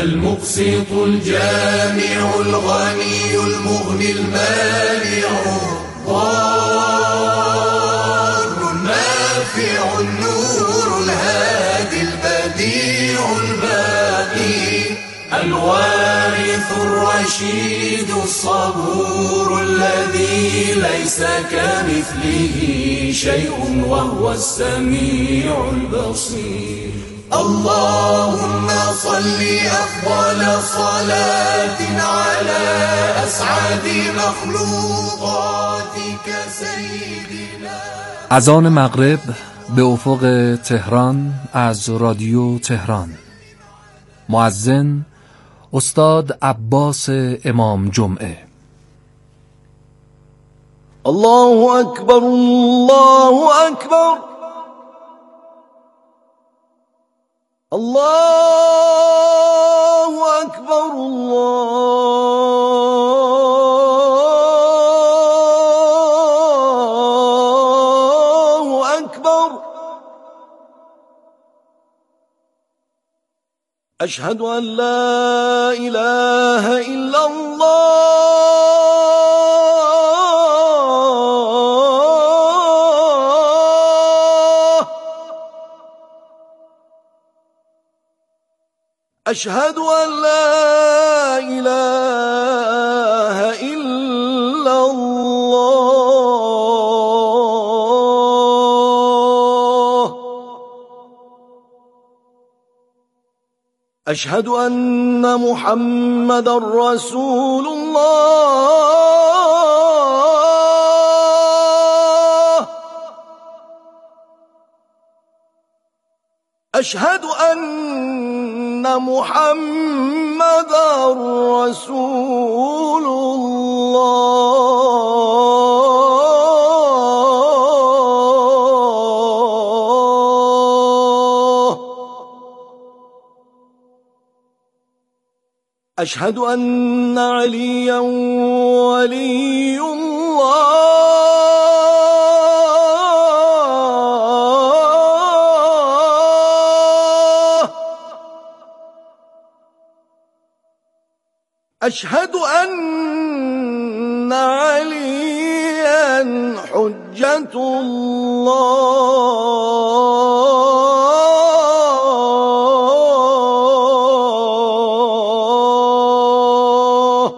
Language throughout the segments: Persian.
المقسط الجامع الغني المغني المانع الضار النافع النور الهادي البديع الباقي الوارث الرشيد الصبور الذي ليس كمثله شيء وهو السميع البصير. اللهم صل أفضل صلاة على أسعد مخلوقاتك سيدنا. اذان مغرب به افق تهران از رادیو تهران. مؤذن استاد عباس امام جمعه. الله اکبر الله اکبر الله اکبر الله اکبر. اشهد ان لا اله الا الله. اشهد ان لا اله الا الله. اشهد ان محمدا رسول الله. اشهد ان محمدا رسول الله. أشهد أن عليا ولي الله. أشهد أن عليا حجة الله.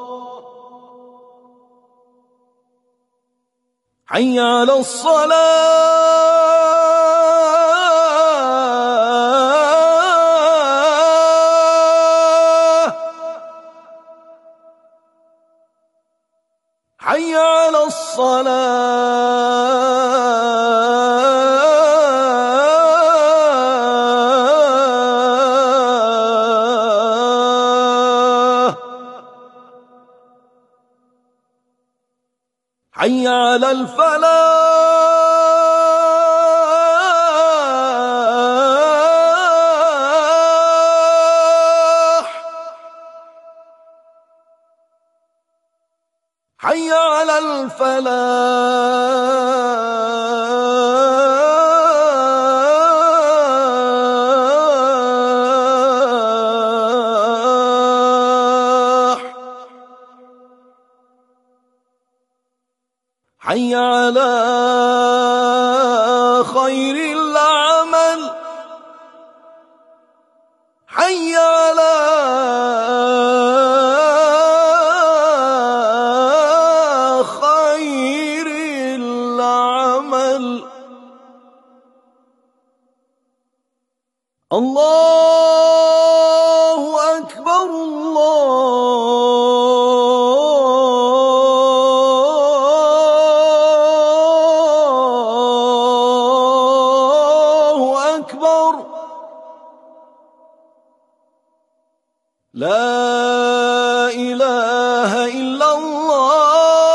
حي على الصلاة. حي على الصلاة. حي على الفلاح. حي على الفلاح. حي على خير العمل. حي على خير العمل. الله أكبر الله أكبر. لا إله إلا الله.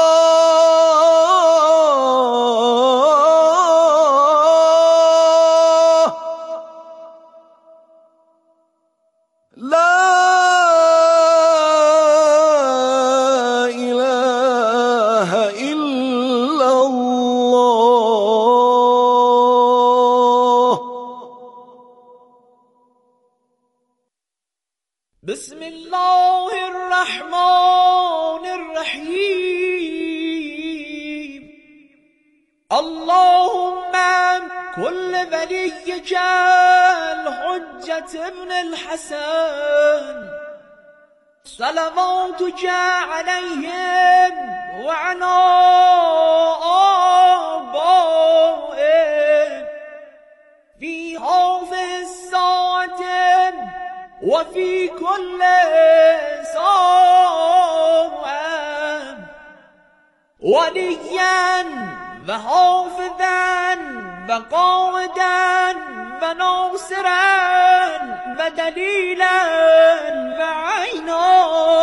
لا إله إلا الله. بسم الله الرحمن الرحیم. اللهم كل وليك الحجة ابن الحسن صلواتك عليهم وعلى آبائهم في هذه الساعة وفي كل ساعة وليا وحافظا وقائدا وناصرا ودليلا وعينا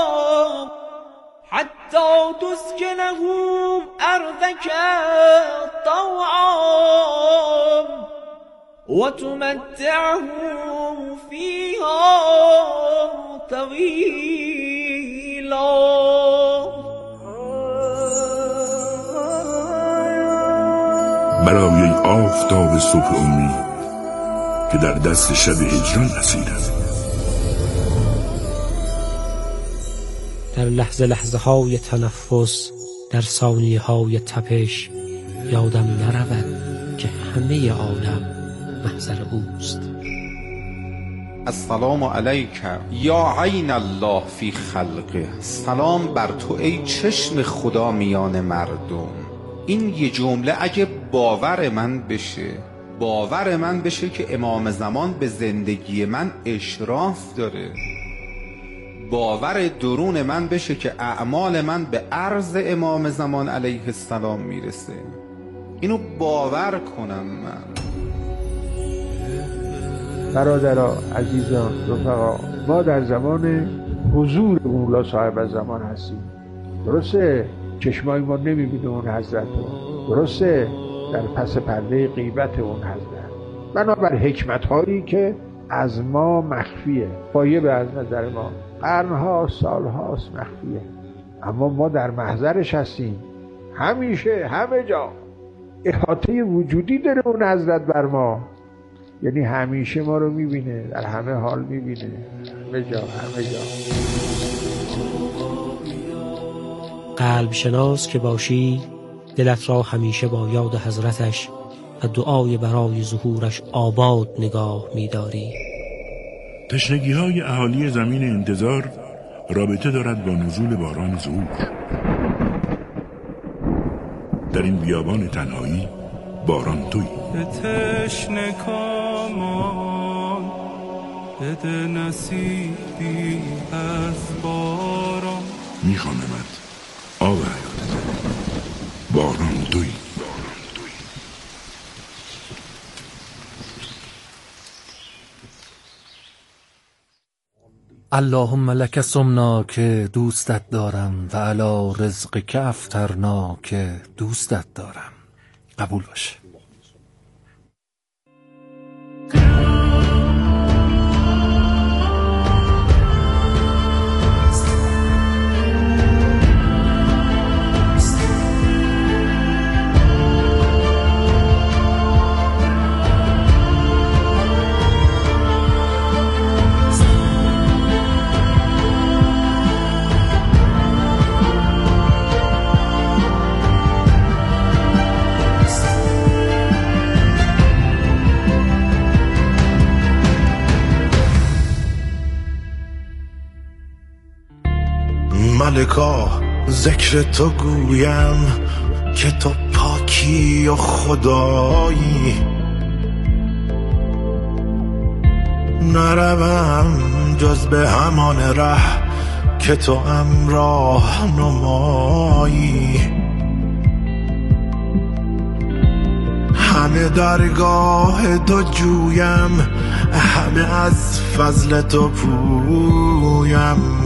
حتى تسكنه أرضك طوعا وتمتعه فيها طويلا. برای آفتاب صبح امید که در دست شب هجران اسیر است، در لحظه های تنفس، در ثانیه های تپش یادم نرود که همه عالم محضر اوست. السلام علیک یا عین الله فی خلقه. سلام بر تو ای چشم خدا میان مردم. این یه جمله اگه باور من بشه که امام زمان به زندگی من اشراف داره، باور درون من بشه که اعمال من به عرض امام زمان علیه السلام میرسه، اینو باور کنم من. برادرها، عزیزان، رفقا، ما در زمان حضور اولا صاحب الزمان هستیم. درسته چشمای ما نمیبینه اون حضرت رو، درسته در پس پرده غیبت اون حضرت، بنابر حکمت هایی که از ما مخفیه، غایب از نظر ما، قرنها سالهاست مخفیه، اما ما در محضرش هستیم. همیشه همه جا احاطه وجودی داره اون حضرت بر ما، یعنی همیشه ما رو میبینه، در همه حال میبینه، همه جا. قلب شناس که باشی، دلت را همیشه با یاد حضرتش و دعای برای ظهورش آباد نگاه می‌داری. تشنگی های اهالی زمین انتظار رابطه دارد با نزول باران ظهور. در این بیابان تنهایی باران تویی. تشنه کامان بده نصیبی از باران. میخوانمت آب حیاتت، باران تویی. اللهم لک صمنا که دوستت دارم و علی رزق که افطرنا که دوستت دارم. قبول باشه. ملکا ذکر تو گویم که تو پاکی و خدایی، نروم جز به همان ره که تو امراه نمایی. همه درگاه تو جویم، همه از فضل تو پویم،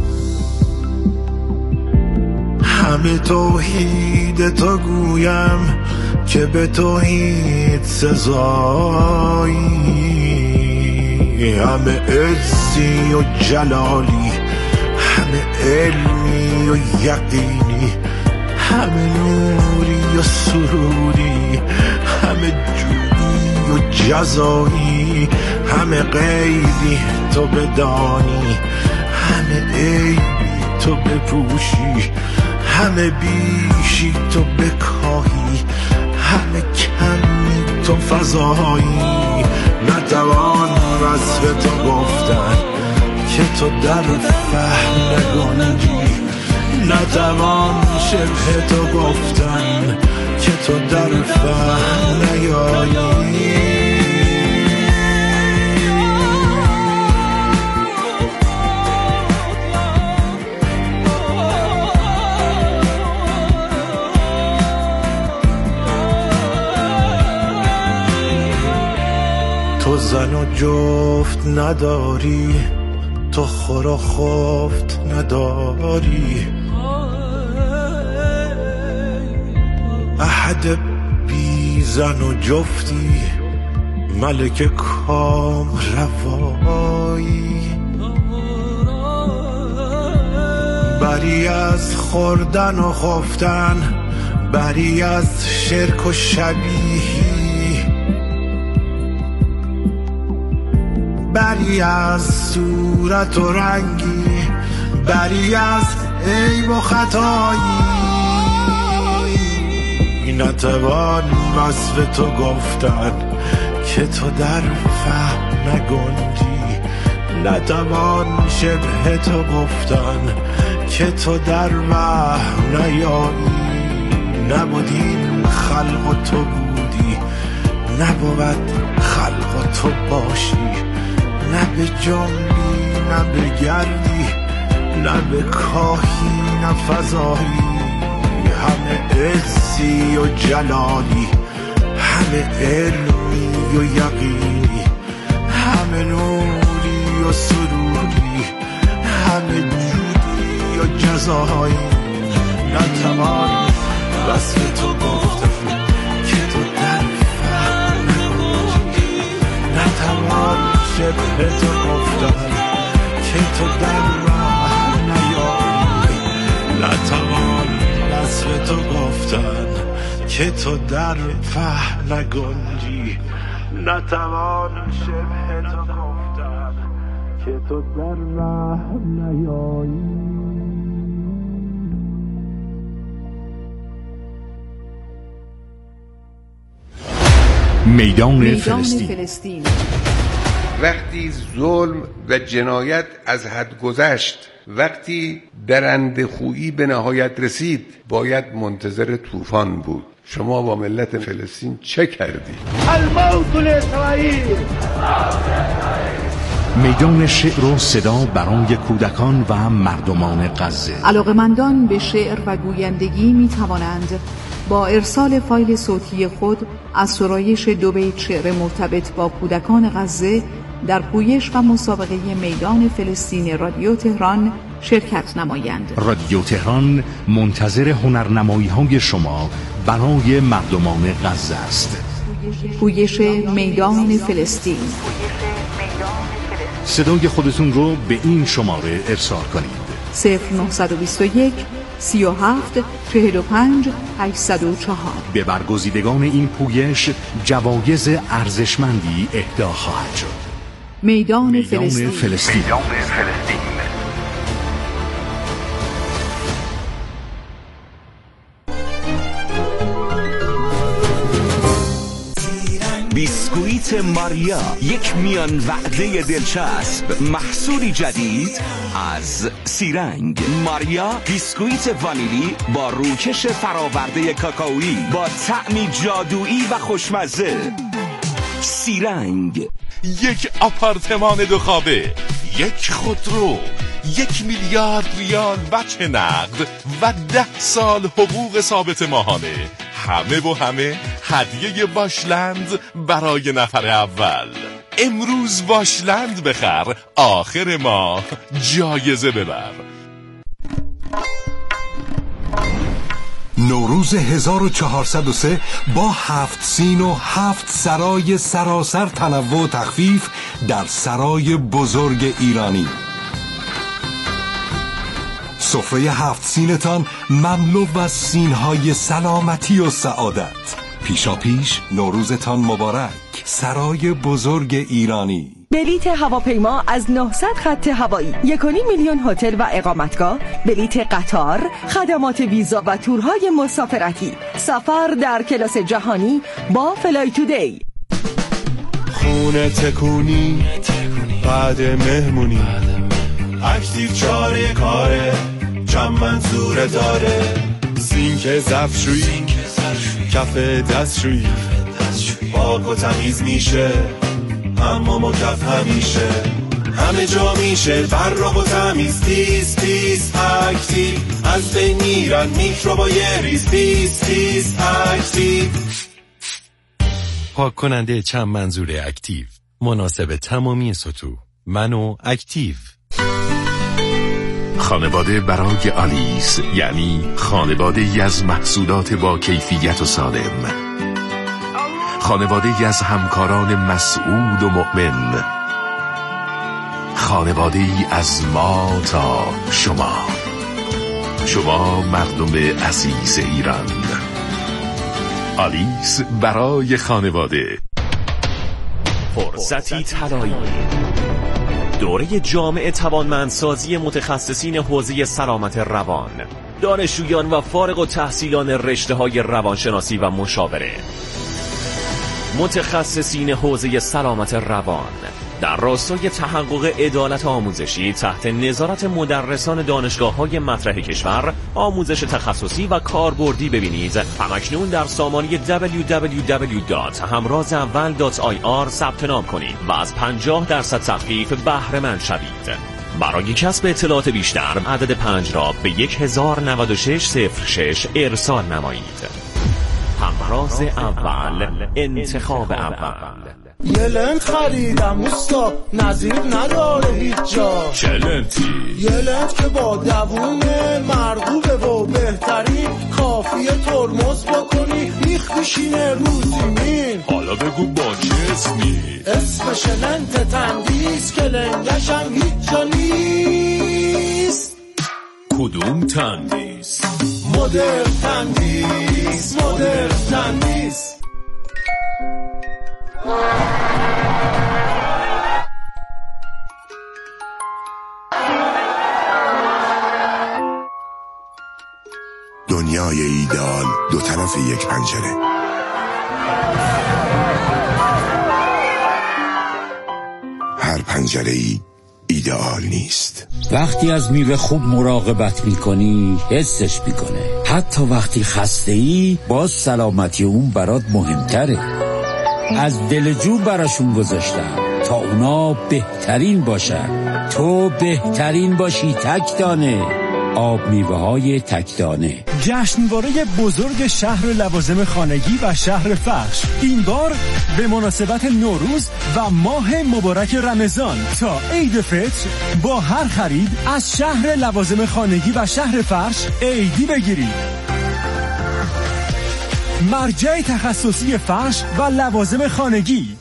همه توحید تو گویم که به توحید سزایی. همه عزی و جلالی، همه علمی و یقینی، همه نوری و سروری، همه جودی و جزایی، همه غیبی تو بدانی، همه عیبی تو بپوشی، همه بیشی تو بکاهی، همه کمی تو فضایی. نتوان وصف تو گفتن که تو در فهم نگنجی، نتوان شبه تو گفتن که تو در فهم نیایی. تو زن و جفت نداری، تو خور و خفت نداری، احد بی زن و جفتی، ملک کام روایی. بری از خوردن و خفتن، بری از شرک و شبیهی، بری از صورت و رنگی، بری از عیب و خطایی. نتوان وصف تو گفتن که تو در فهم نگنجی، نتوان شبه تو گفتن که تو در وهم نیایی. نبودیم خلق و تو بودی، نبود خلق و تو باشی، نه به جنبی نه به گردی، نه به کاهی نه فضایی. همه عزی و جلالی، همه علمی و یقینی، همه نوری و سروری، همه جودی و جزایی. نتوان وصف تو گفتن که تو در فهم نگنجی، نتوان شبه تو گفتن که تو در راه نیایی. نتوان وصف تو گفتن که تو در فهم نگنجی، نتوان شبه تو گفتن که تو در راه نیایی. میدان فلسطین. وقتی ظلم و جنایت از حد گذشت، وقتی درنده‌خویی به نهایت رسید، باید منتظر طوفان بود. شما با ملت فلسطین چه کردید؟ الموت لاسرائیل. میدان شعر و صدا برای کودکان و مردمان غزه. علاقه‌مندان به شعر و گویندگی می توانند با ارسال فایل صوتی خود از سرایش 2 بیت شعر مرتبط با کودکان غزه در پویش و مسابقه میدان فلسطین رادیو تهران شرکت نمایند. رادیو تهران منتظر هنرنمایی‌های شما برای مردمان غزه است. پویش میدان فلسطین. صدای خودتون رو به این شماره ارسال کنید: 0921 37 45 804. به برگزیدگان این پویش جوایز ارزشمندی اهدا خواهد شد. میدان فلسطین. بیسکویت ماریا، یک میان وعده دلچسب، محصولی جدید از سیرنگ. ماریا بیسکویت وانیلی با روکش فراورده کاکائویی با طعمی جادویی و خوشمزه. سیرنگ. یک آپارتمان 2 خوابه، یک خودرو، 1 میلیارد ریال بچه نقد و 10 سال حقوق ثابت ماهانه. همه هدیه واشلند برای نفر اول. امروز واشلند بخر، آخر ماه جایزه ببر. نوروز 1403 با 7 سین و 7 سرای سراسر تنوع و تخفیف در سرای بزرگ ایرانی. سفره 7 سینتان مملو از سینهای سلامتی و سعادت. پیشا پیش نوروزتان مبارک. سرای بزرگ ایرانی. بلیت هواپیما از 900 خط هوایی، 1.5 میلیون هتل و اقامتگاه، بلیت قطار، خدمات ویزا و تورهای مسافرتی، سفر در کلاس جهانی با فلای تودی. خونه تکونی بعد مهمونی، اکتیو چاره کاره، چند منظوره داره، سینک ظرفشویی، کف دستشویی، پاک و تمیز میشه، حمام و کف همیشه، همه جا میشه براق و تمیز، تیز تیز اکتیو، از بین میرن میکروبای ریز، تیز تیز اکتیو. پاک کننده چند منظور اکتیو، مناسب تمامی سطوح. من و اکتیو. خانواده برای آلیس، یعنی خانواده از محصولات با کیفیت و سالم، خانواده از همکاران مسعود و مؤمن، خانواده از ما تا شما مردم عزیز ایران. آلیس برای خانواده. فرصتی طلایی، دوره جامع توانمندسازی متخصصین حوزه سلامت روان، دانشجویان و فارغ التحصیلان رشته‌های روانشناسی و مشاوره، متخصصین حوزه سلامت روان در راستای تحقق عدالت آموزشی تحت نظارت مدرسان دانشگاه‌های مطرح کشور آموزش تخصصی و کاربردی ببینید. همکنون در سامانه www.hamrazaval.ir ثبت نام کنید و از 50% تخفیف بهره مند شوید. برای کسب اطلاعات بیشتر عدد 5 را به 109606 ارسال نمایید. همراز اول، انتخاب اول. یه لنت خریدم اوستا، نظیر نداره هیچ جا. چه لنتی؟ یه لنت که با دوونه مرغوبه و بهترین، کافیه ترمز بکنی بیخ بشینه رو زمین. حالا بگو با چه اسمی؟ اسمش لنت تندیس که لنگشم هیچ جا نیست. کدوم تندیس؟ مدر تندیس، مدر تندیس. دنیای ایدئال دو طرف یک پنجره. هر پنجره‌ای ایدئال نیست. وقتی از میوه خوب مراقبت میکنی حسش میکنه. حتی وقتی خسته ای باز سلامتی اون برات مهمتره. از دلجو براشون گذاشتم تا اونا بهترین باشن. تو بهترین باشی تکدانه. آب میوه های تکدانه. جشنواره بزرگ شهر لوازم خانگی و شهر فرش، این بار به مناسبت نوروز و ماه مبارک رمضان تا عید فطر با هر خرید از شهر لوازم خانگی و شهر فرش عیدی بگیرید. مرجع تخصصی فرش و لوازم خانگی.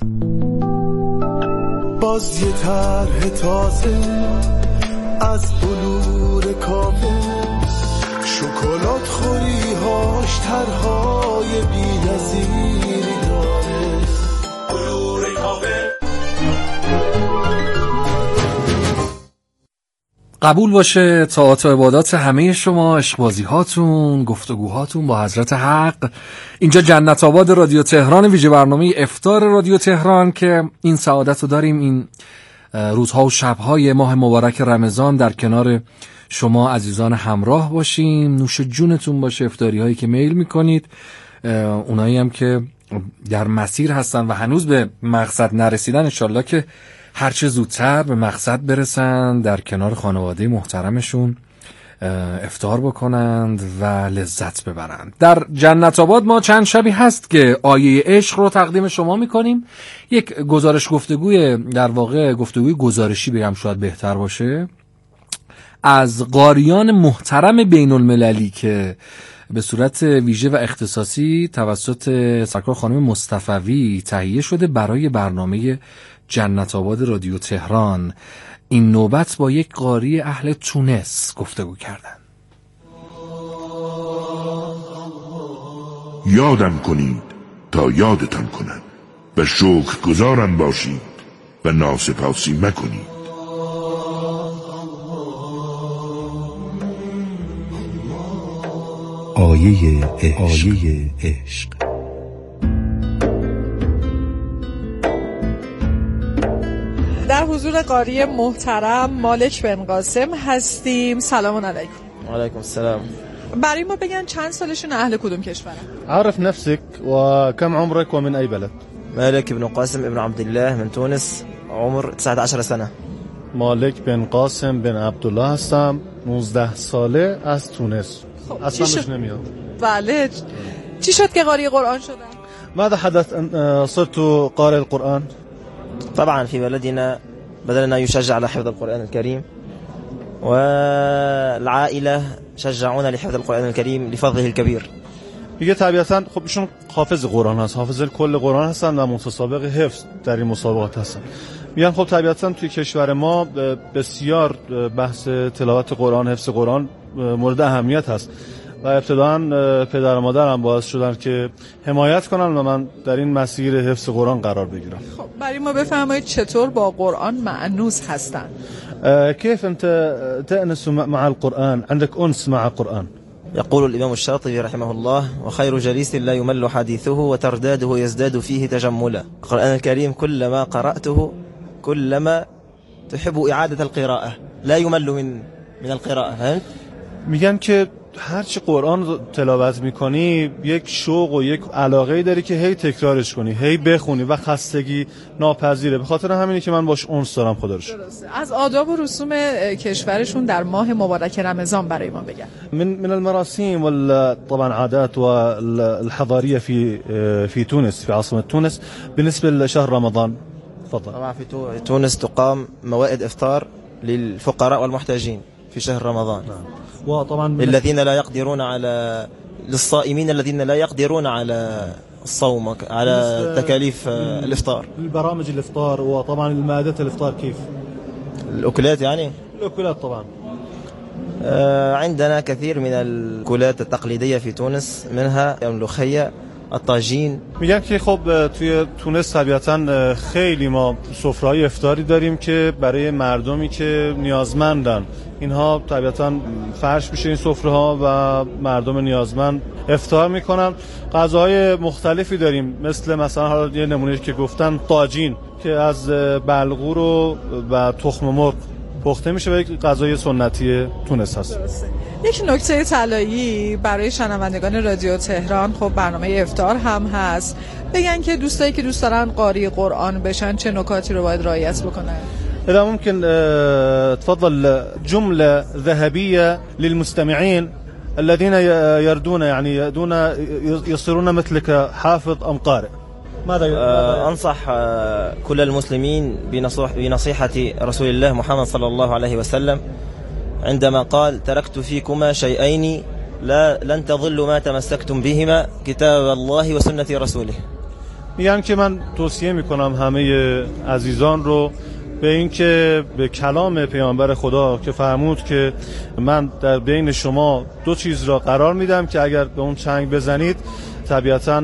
باز یه طرح تازه از بلور کافه، شکلات خوری هاش طرحهای بی‌نظیری داره. بلور کافه. قبول باشه طاعات و عبادات همه شما، عشقبازی هاتون، گفتگوهاتون با حضرت حق. اینجا جنت آباد رادیو تهران، ویژه برنامه افطار رادیو تهران که این سعادت رو داریم این روزها و شبهای ماه مبارک رمضان در کنار شما عزیزان همراه باشیم. نوش جونتون باشه افطاری هایی که میل میکنید، اونایی هم که در مسیر هستن و هنوز به مقصد نرسیدن، انشالله که هرچه زودتر به مقصد برسن، در کنار خانواده محترمشون افطار بکنند و لذت ببرند. در جنت آباد ما چند شبی هست که آیه عشق رو تقدیم شما میکنیم. یک گزارش گفتگوی، در واقع گفتگوی گزارشی بگم شاید بهتر باشه، از قاریان محترم بین المللی که به صورت ویژه و اختصاصی توسط سرکار خانم مصطفوی تهیه شده برای برنامه جنت آباد رادیو تهران. این نوبت با یک قاری اهل تونس گفتگو کردن. یادم کنید تا یادتان کنم. و شکرگزارم باشید و ناسپاسی مکنید. آیه عشق. در حضور قاری محترم مالک بن قاسم هستیم. سلام علیکم. علیکم السلام. برای ما بگن چند سالشون، اهل کدوم کشورن؟ عرف نفسك وكم عمرك ومن أي بلد؟ مالك بن قاسم ابن عبد الله من تونس، عمر 19 سنة. مالک بن قاسم بن عبدالله هستم، 19 ساله، از تونس. اصلا بهش نمیاد. بله. چی شد که قاری قرآن شدن؟ ماذا حدث أن صرت قارئ القرآن؟ طبعا في بلدنا بدلنا يشجع على حفظ القرآن الكريم، والعائلة شجعونا لحفظ القرآن الكريم لفضله الكبير. دیگه طبیعتاً خب ایشون حافظ قرآن هست، حافظ کل قرآن هستن و متسابق حفظ در این مسابقات هستن. میگن خب طبیعتاً توی کشور ما بسیار بحث تلاوت قرآن، حفظ قرآن مورد اهمیت هست و ابتداً پدر و مادرم باعث شدن که حمایت کنن و من در این مسیر حفظ قرآن قرار بگیرم. خب برای ما بفرمایید چطور با قرآن مأنوس هستن؟ كيف أنت تأنس مع القرآن؟ عندك أنس مع القرآن؟ يقول الإمام الشاطبي رحمه الله: وخير جليس لا يمل حديثه وترداده يزداد فيه تجملا. القرآن الكريم كلما قرأته كلما تحب إعادة القراءة، لا يمل من القراءة. فهمت؟ میگن که هرچی قرآن تلاوت میکنی یک شوق و یک علاقه داری که هی تکرارش کنی، هی بخونی و خستگی ناپذیره. به خاطر همینی که من باش انس دارم. خدا رو شکر. از آداب و رسوم کشورشون در ماه مبارک رمضان برای ما بگن. من المراسم طبعا عادات والحضارية في تونس، في عاصمة تونس، بالنسبة لشهر رمضان. تفضل. طبعا في تونس تقام موائد إفطار للفقراء والمحتاجين في شهر رمضان. وطبعا الذين لا يقدرون على للصائمين الذين لا يقدرون على الصوم، على تكاليف الإفطار. البرامج الإفطار وطبعا المائدة الإفطار كيف؟ الأكلات يعني؟ الأكلات طبعا. عندنا كثير من الأكلات التقليدية في تونس، منها الملوخية، الطاجین. میگن که خب توی تونس طبیعتاً خیلی ما سفره‌های افطاری داریم که برای مردمی که نیازمندن، اینها طبیعتاً فرش میشه این سفره‌ها و مردم نیازمند افطار میکنن. غذاهای مختلفی داریم، مثلا حالا یه نمونه که گفتن طاجین که از بلغور و تخم مرغ پخته میشه و یک غذای سنتی تونس هست. یک نکته طلایی برای شنوندگان رادیو تهران، خب برنامه افطار هم هست، بگن که دوستایی که دوست دارن قاری قرآن بشن چه نکاتی رو باید رعایت بکنن؟ إذا ممكن تفضل جملة ذهبية للمستمعين الذين يردون يعني يصيرون مثلك حافظ أم قارئ. ماذا أنصح كل المسلمين بنصيحة رسول الله محمد صلى الله عليه وسلم عندما قال: تركت فيكما شيئين لن تضلوا ما تمسكتم بهما، كتاب الله و سنت رسوله. میگن که من توصیه میکنم همه عزیزان رو به این که به کلام پیامبر خدا که فرمود که من در بین شما دو چیز را قرار میدم که اگر به اون چنگ بزنید طبیعتاً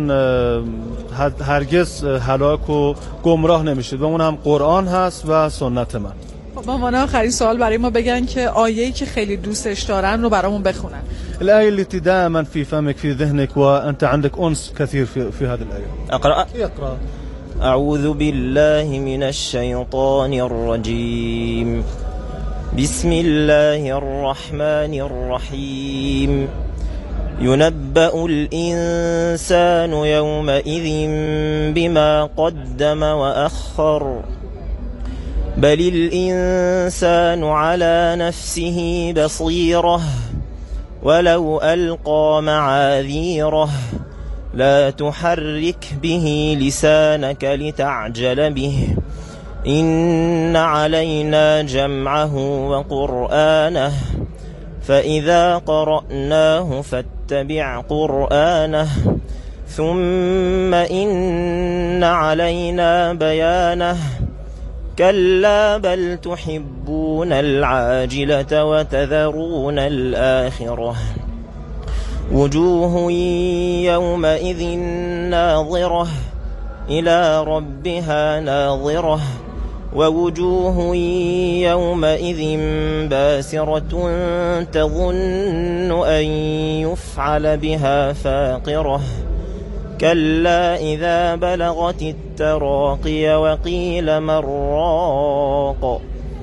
هرگز هلاک و گمراه نمیشید و اون هم قرآن هست و سنت من. با من آخرین سوال برای ما بگن که آیه‌ای که خیلی دوستش دارن رو برامون بخونن. الآية التي دائما في فمك في ذهنك وأنت عندك أنس كثير في هذه الآية. أقرأ. أعوذ بالله من الشيطان الرجيم. بسم الله الرحمن الرحيم. ينبأ الإنسان يومئذ بما قدم وأخر، بل الإنسان على نفسه بصيرة ولو ألقى معاذيره، لا تحرك به لسانك لتعجل به، إن علينا جمعه وقرآنه، فإذا قرأناه فاتبع قرآنه، ثم إن علينا بيانه، كلا بل تحبون العاجلة وتذرون الآخرة، وجوه يومئذ ناظرة إلى ربها ناظرة ووجوه يومئذ باسرة تظن أن يفعل بها فاقرة كلا إذا بلغت التراقي وقيل من راق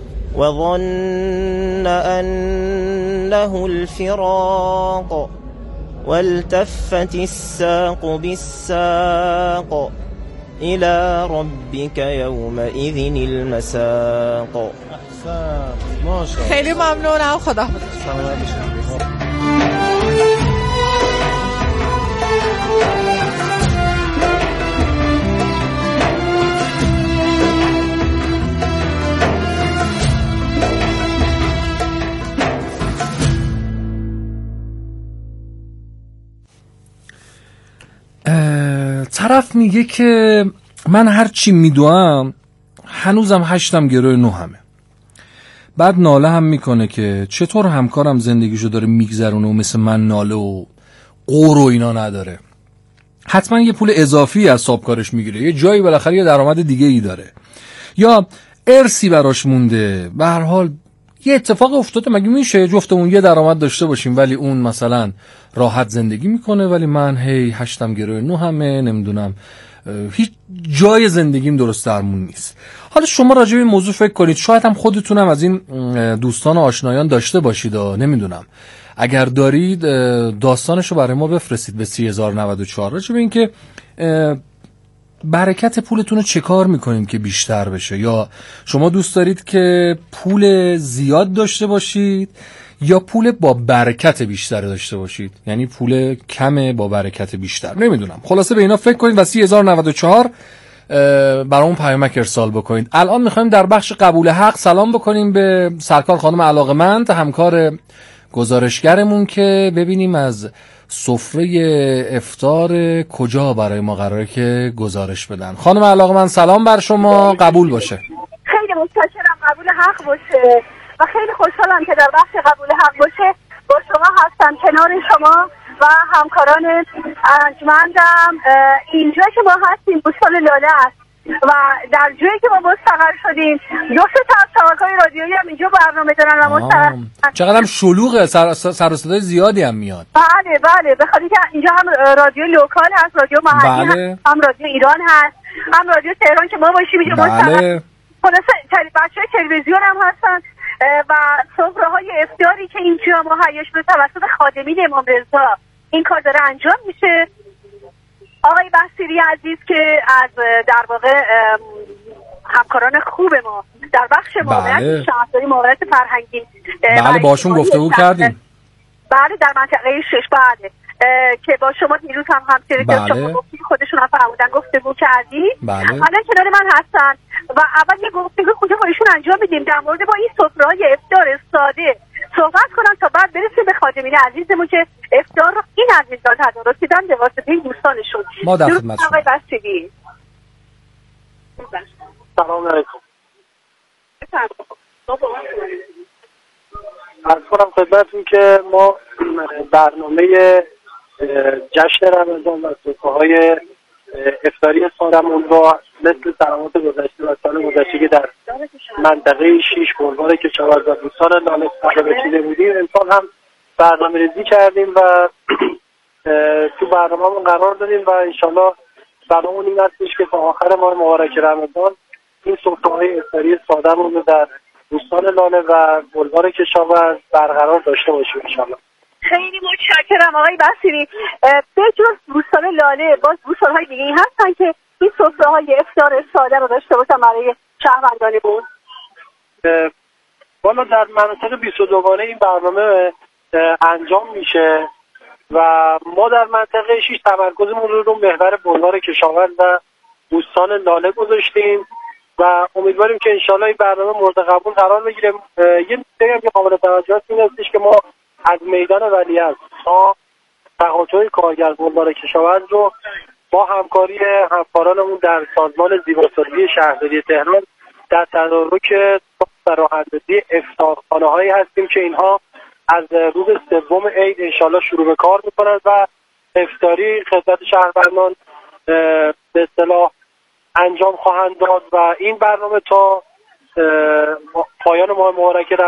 وظن أنه الفراق والتفت الساق بالساق إلى ربك يومئذ المساق. خیلی ممنونم. خدا طرف میگه که من هر چی میدوام هنوزم 8 گروه 9. بعد ناله هم میکنه که چطور همکارم زندگیشو داره میگذرونه و مثل من ناله و قور و اینا نداره. حتما یه پول اضافی از سابکارش میگیره، یه جایی بالاخره یه درآمد دیگه ای داره یا ارثی براش مونده. به هر حال یه اتفاق افتاده. مگه میشه جفتمون یه درآمد داشته باشیم ولی اون مثلا راحت زندگی میکنه ولی من هی 8 گروه 9 نمیدونم هیچ جای زندگیم درست درمون نیست. حالا شما راجع به این موضوع فکر کنید، شاید هم خودتونم از این دوستان و آشنایان داشته باشید، نمیدونم. اگر دارید داستانشو برای ما بفرستید به 3094 راجع به این که برکت پولتون رو چه کار میکنید که بیشتر بشه، یا شما دوست دارید که پول زیاد داشته باشید یا پول با برکت بیشتر داشته باشید، یعنی پول کم با برکت بیشتر. نمیدونم، خلاصه به اینا فکر کنید و 3094 برامون پیامک ارسال بکنید. الان میخوایم در بخش قبول حق سلام بکنیم به سرکار خانم علاقمند، همکار گزارشگرمون، که ببینیم از سفره افطار کجا برای ما قراره که گزارش بدن. خانم علاقمند سلام بر شما، قبول باشه. خیلی متشکرم، قبول حق باشه و خیلی خوشحالم که در بخش قبول حق باشه با شما هستم، کنار شما و همکاران ارجمندم. اینجا که ما هستیم بوستان لاله است و در جایی که ما مستقر شدیم 2 تا از شبکه‌های رادیویی هم اینجا برنامه دارن و مستقر. چقدر هم شلوغه، سر و صدای زیادی هم میاد. بله به خاطر که اینجا هم رادیو لوکال هست، رادیو محلی هست، هم رادیو ایران هست، هم رادیو تهران که ما باشیم اینجا مستقر. خلاصه بچه‌های تلویزیون هم هستن و سفره‌های افطاری که اینجا مهیا شده توسط خادمین امام رضا این کار داره انجام میشه. آقای بصیری عزیز که از در واقع همکاران خوب ما در بخش معاونت شهرداری، معاونت فرهنگی، بله باشون گفتگو کردیم. بله در منطقه 6 بله که با شما دیروز هم همسری که شما گفتید خودشون هم فرمودن گفتگو کردید. الان کنار من هستن و اول یه گفتگو خودمون با ایشون انجام میدیم در مورد با این سفره‌های افطار ساده صحبت کنم تا بعد برسیم به خادمین عزیزمون که افطار رو این عزیزان تدارک دیدن به واسطه دوستانشون. ما در خدمتتون. آقای بصیری سلام علیکم. عرض کنم خدمتتون که ما برنامه جشن رمضان و سفره‌های افطاری سالمون رو مثل سلامات گذشته و سال گذشته که در منطقه 6 بلوار کشاورز و دوستان لاله برنامه چیده بودیم، امسال هم برنامه ریزی کردیم و تو برنامه‌مون قرار دادیم و انشالله برنامه‌مون این هستش که تا آخر ماه مبارک رمضان این سفره‌های افطاری سالمون رو در دوستان لاله و بلوار کشاورز برقرار داشته باشیم انشالله. خیلی متشکرم آقای بصیری. به جز دوستان لاله باز دوستان‌های دیگه هستن که این سفره‌های افطار ساده رو داشته باشن برای شهروندان بود؟ والا در مناطق 22گانه این برنامه انجام میشه و ما در منطقه 6 تمرکزمون رو محور بلوار کشاورز و دوستان لاله گذاشتیم و امیدواریم که انشالله این برنامه مورد قبول قرار بگیره. یه نکته هم که قابل توجه است این هستش که ما از میدان ولیعصر تا تقاطع کارگر بلوار کشاورز رو با همکاری همکارانمون در سازمان زیباسازی شهرداری تهران در تدارک راه‌اندازی افطارخانه‌هایی هستیم که اینها از روز 3 عید انشالله شروع به کار میکنند و افطاری خدمت شهروندان به اصطلاح انجام خواهند داد و این برنامه تا پایان ماه مبارکه